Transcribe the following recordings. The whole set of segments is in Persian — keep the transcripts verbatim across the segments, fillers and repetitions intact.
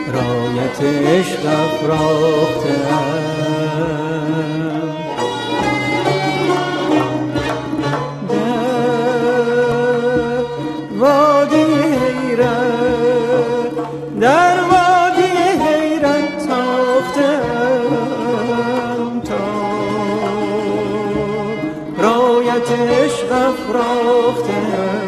رایت عشق افراختم. در وادی حیرت تاختم تا رایت عشق افراختم.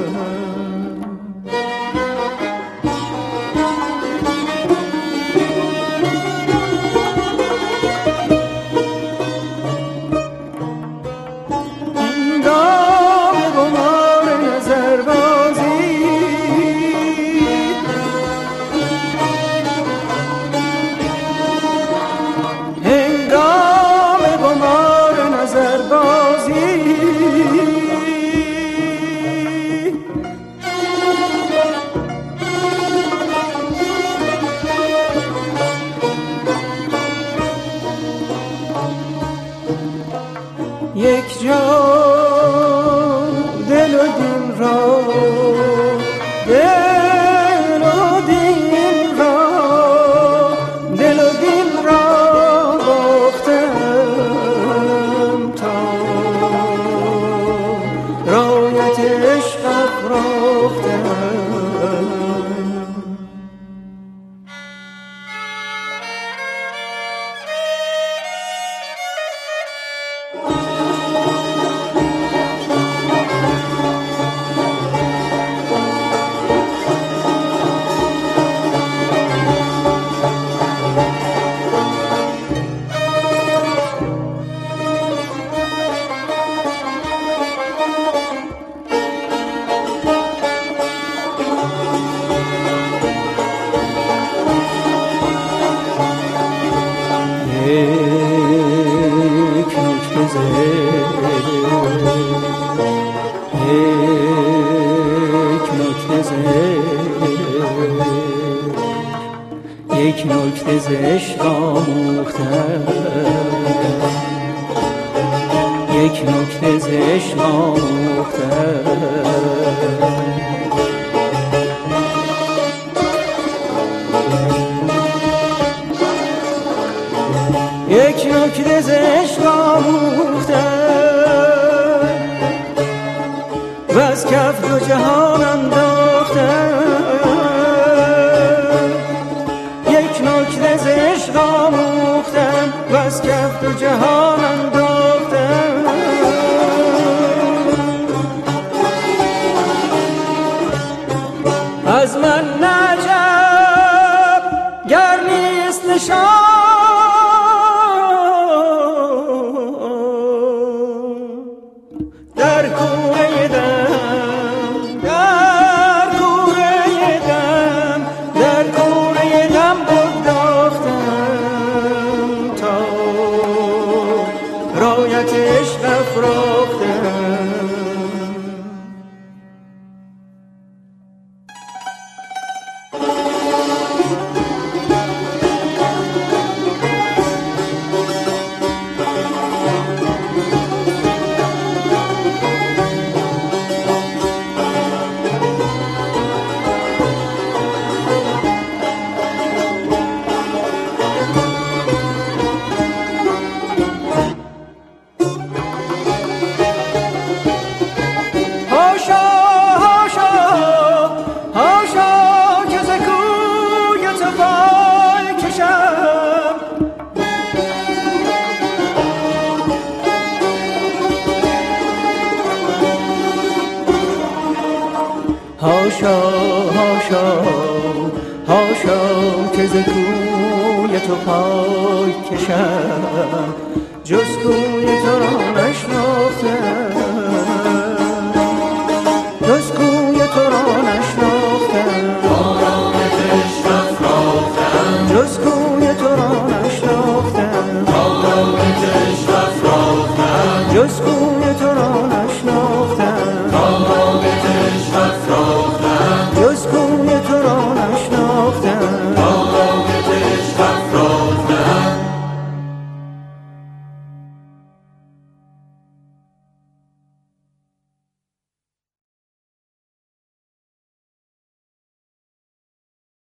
یک جا دل و دین را دل و دین را دل و دین را باختم تا رایت عشق افراختم. یک نکته ز یک نکته ز یک نکته ز عشق آموختم. یک نکته ز عشق آموختم. یک نکته ز عشق آموختم و از کف دو جهان انداختم. یک نکته ز عشق آموختم و از کف دو جهان انداختم. از من نجب گر نیست نشان در کوره دم در کوره دم در کوره دم بگداختم تا رایت عشق افراختم. هاشا هاشا هاشا که ز کوی تو پای کشم، جز کوی تو را نشناختم.